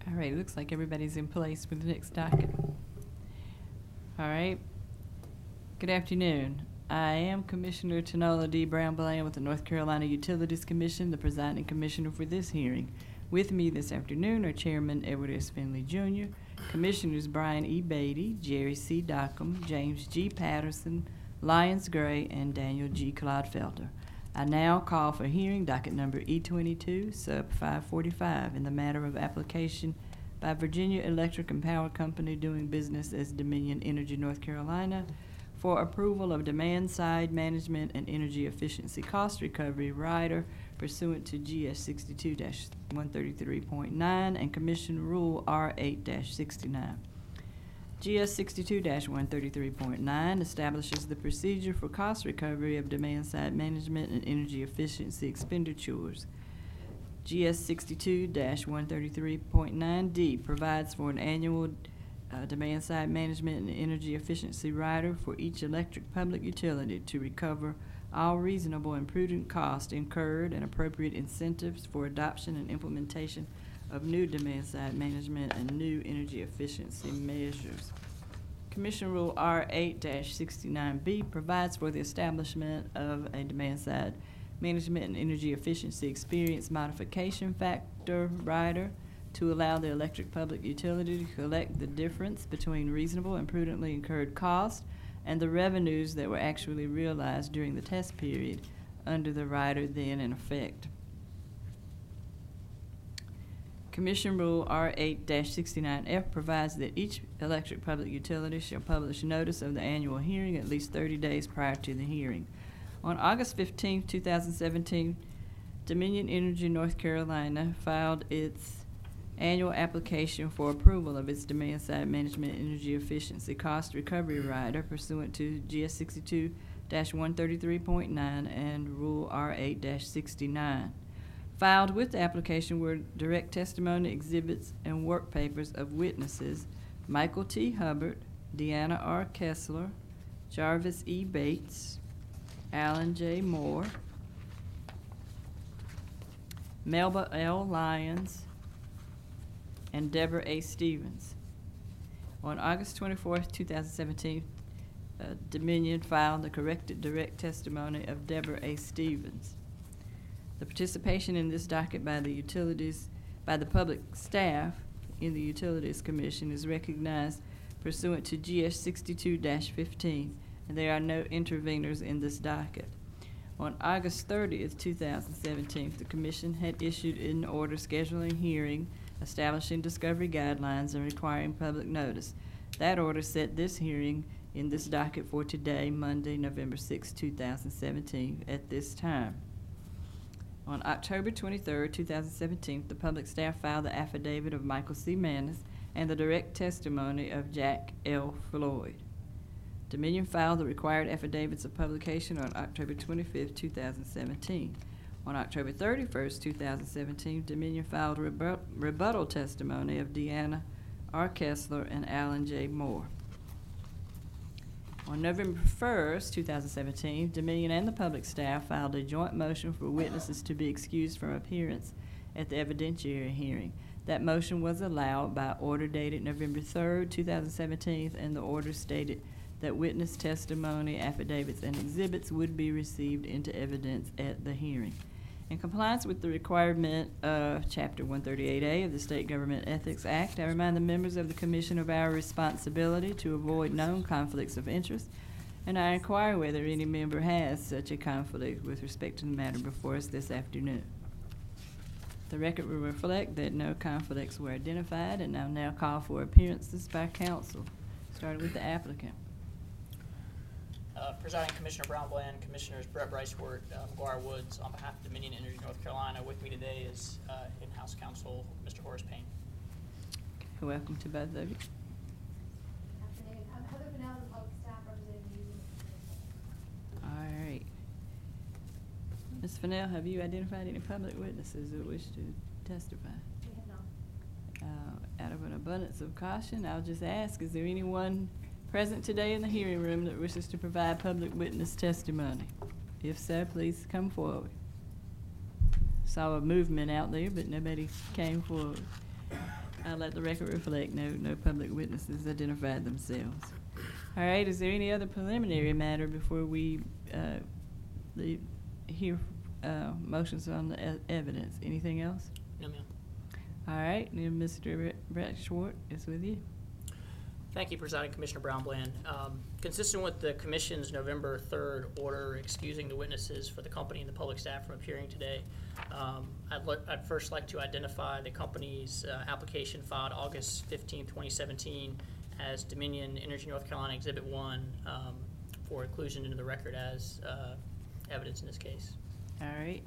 All right, it looks like everybody's in place for the next docket. All right. Good afternoon. I am Commissioner Tanola D. Brown Bland with the North Carolina Utilities Commission, the presiding commissioner for this hearing. With me this afternoon are Chairman Edward S. Finley Jr., Commissioners Brian E. Beatty, Jerry C. Dockham, James G. Patterson, Lyons Gray, and Daniel G. Clodfelter. I now call for hearing docket number E22, sub 545, in the matter of application by Virginia Electric and Power Company doing business as Dominion Energy North Carolina for approval of demand-side management and energy efficiency cost recovery rider pursuant to GS 62-133.9 and Commission Rule R8-69. GS 62-133.9 establishes the procedure for cost recovery of demand-side management and energy efficiency expenditures. GS 62-133.9D provides for an annual demand-side management and energy efficiency rider for each electric public utility to recover all reasonable and prudent costs incurred and appropriate incentives for adoption and implementation of new demand-side management and new energy efficiency measures. Commission Rule R8-69B provides for the establishment of a demand-side management and energy efficiency experience modification factor rider to allow the electric public utility to collect the difference between reasonable and prudently incurred costs and the revenues that were actually realized during the test period under the rider then in effect. Commission Rule R8-69F provides that each electric public utility shall publish notice of the annual hearing at least 30 days prior to the hearing. On August 15, 2017, Dominion Energy North Carolina filed its annual application for approval of its demand-side management energy efficiency cost recovery rider pursuant to GS 62-133.9 and Rule R8-69. Filed with the application were direct testimony exhibits and work papers of witnesses Michael T. Hubbard, Deanna R. Kessler, Jarvis E. Bates, Alan J. Moore, Melba L. Lyons, and Deborah A. Stevens. On August 24, 2017, Dominion filed the corrected direct testimony of Deborah A. Stevens. The participation in this docket by the public staff in the Utilities Commission is recognized pursuant to GS 62-15, and there are no interveners in this docket. On August 30th, 2017, the Commission had issued an order scheduling hearing, establishing discovery guidelines, and requiring public notice. That order set this hearing in this docket for today, Monday, November 6, 2017, at this time. On October 23, 2017, the public staff filed the affidavit of Michael C. Mannis and the direct testimony of Jack L. Floyd. Dominion filed the required affidavits of publication on October 25, 2017. On October 31, 2017, Dominion filed rebuttal testimony of Deanna R. Kessler and Alan J. Moore. On November 1st, 2017, Dominion and the public staff filed a joint motion for witnesses to be excused from appearance at the evidentiary hearing. That motion was allowed by order dated November 3rd, 2017, and the order stated that witness testimony, affidavits, and exhibits would be received into evidence at the hearing. In compliance with the requirement of Chapter 138A of the State Government Ethics Act, I remind the members of the Commission of our responsibility to avoid known conflicts of interest, and I inquire whether any member has such a conflict with respect to the matter before us this afternoon. The record will reflect that no conflicts were identified, and I'll now call for appearances by counsel, starting with the applicant. Presiding Commissioner Brown Bland, Commissioners Brett Bricewort, McGuire Woods, on behalf of Dominion Energy North Carolina. With me today is in-house counsel, Mr. Horace Payne. Okay, welcome to both of you. Afternoon. I'm Heather Fennell, the public staff representative. All right. Ms. Fennell, have you identified any public witnesses that wish to testify? We have not. Out of an abundance of caution, I'll just ask, is there anyone present today in the hearing room that wishes to provide public witness testimony? If so, please come forward. Saw a movement out there, but nobody came forward. Let the record reflect, no public witnesses identified themselves. All right, is there any other preliminary matter before we hear motions on the evidence? Anything else? No, ma'am. All right, now Mr. Brett Schwartz is with you. Thank you, Presiding Commissioner Brownbland. Consistent with the Commission's November 3rd order excusing the witnesses for the company and the public staff from appearing today, I'd first like to identify the company's application filed August 15, 2017 as Dominion Energy North Carolina Exhibit 1 for inclusion into the record as evidence in this case. All right.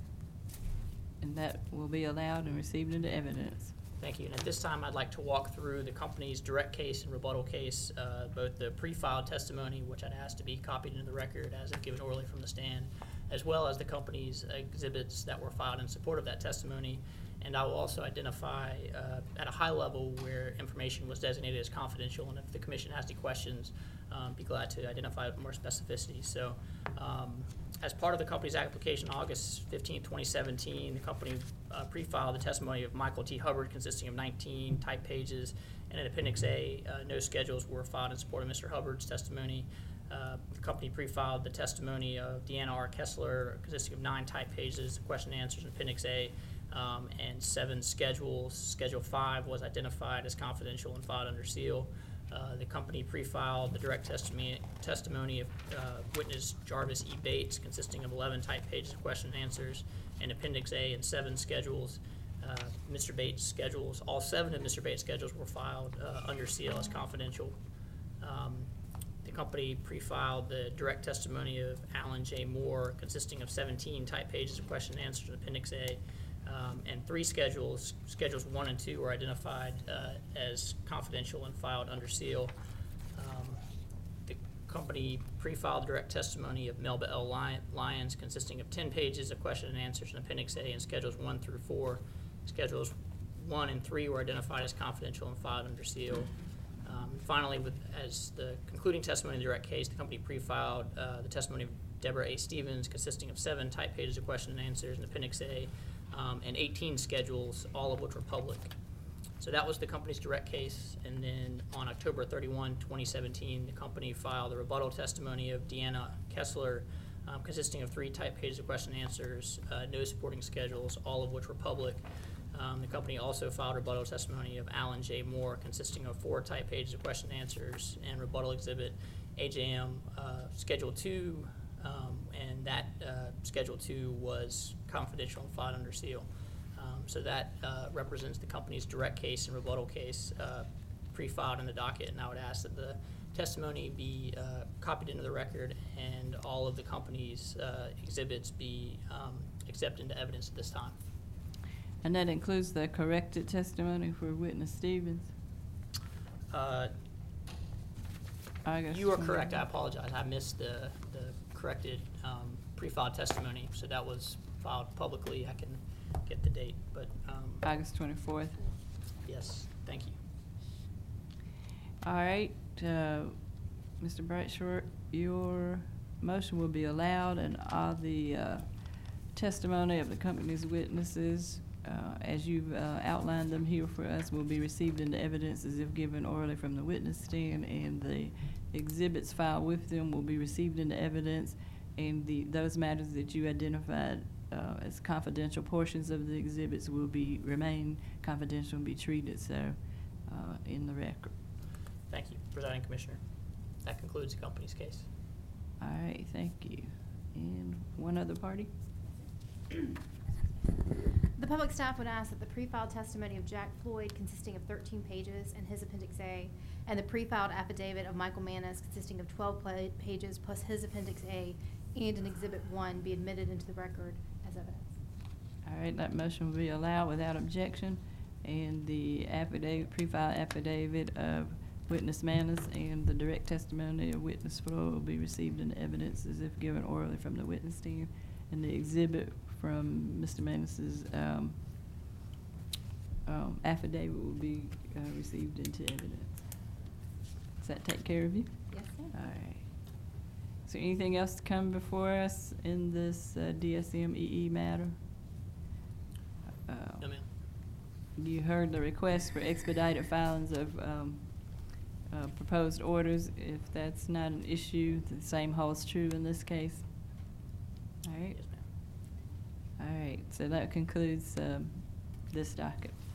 And that will be allowed and received into evidence. Thank you. And at this time, I'd like to walk through the company's direct case and rebuttal case, both the pre-filed testimony, which I'd ask to be copied into the record as if given orally from the stand, as well as the company's exhibits that were filed in support of that testimony. And I will also identify at a high level where information was designated as confidential, and if the Commission has any questions, be glad to identify with more specificity. So as part of the company's application on August 15, 2017, the company pre-filed the testimony of Michael T. Hubbard consisting of 19 type pages, and in Appendix A, no schedules were filed in support of Mr. Hubbard's testimony. The company pre-filed the testimony of Deanna R. Kessler consisting of 9 type pages, question and answers in Appendix A, and 7 schedules. Schedule 5 was identified as confidential and filed under seal. The company pre-filed the direct testimony of witness Jarvis E. Bates consisting of 11 type pages of question and answers in Appendix A and 7 schedules. Mr. Bates' schedules, all 7 of Mr. Bates' schedules were filed under seal as confidential. The company pre-filed the direct testimony of Alan J. Moore consisting of 17 type pages of question and answers in Appendix A. And 3 schedules, Schedules 1 and 2, were identified as confidential and filed under seal. The company pre-filed direct testimony of Melba L. Lyons consisting of 10 pages of question and answers in Appendix A and Schedules 1 through 4. Schedules 1 and 3 were identified as confidential and filed under seal. Finally, as the concluding testimony in the direct case, the company pre-filed the testimony of Deborah A. Stevens consisting of 7 type pages of question and answers in Appendix A, and 18 schedules, all of which were public. So that was the company's direct case. And then on October 31, 2017, the company filed the rebuttal testimony of Deanna Kessler consisting of 3 type pages of question and answers, no supporting schedules, all of which were public. The company also filed rebuttal testimony of Alan J. Moore consisting of 4 type pages of question and answers and rebuttal exhibit AJM Schedule 2, and that Schedule 2 was confidential and filed under seal. So that represents the company's direct case and rebuttal case pre-filed in the docket, and I would ask that the testimony be copied into the record and all of the company's exhibits be accepted into evidence at this time. And that includes the corrected testimony for witness Stevens? You are correct. I apologize. I missed the corrected pre-filed testimony, so that was filed publicly. I can get the date, but August 24th. yes, thank you. All right, Mr. Brightshort, your motion will be allowed, and all the testimony of the company's witnesses, as you've outlined them here for us, will be received into evidence as if given orally from the witness stand, and the exhibits filed with them will be received into evidence, and those matters that you identified as confidential portions of the exhibits will remain confidential and be treated so in the record. Thank you, Presiding Commissioner. That concludes the company's case. All right, thank you. And one other party? The public staff would ask that the pre-filed testimony of Jack Floyd consisting of 13 pages and his Appendix A, and the pre-filed affidavit of Michael Manis consisting of 12 pages plus his Appendix A and an Exhibit 1 be admitted into the record as evidence. All right, that motion will be allowed without objection, and the affidavit, pre-filed affidavit of witness Manis and the direct testimony of witness Floyd will be received into evidence as if given orally from the witness stand, and the exhibit from Mr. Manis's affidavit will be received into evidence. Does that take care of you? Yes, sir. All right. Is there anything else to come before us in this DSM-EE matter? No, ma'am. You heard the request for expedited filings of proposed orders. If that's not an issue, the same holds true in this case. All right. Yes, ma'am. All right, so that concludes this docket.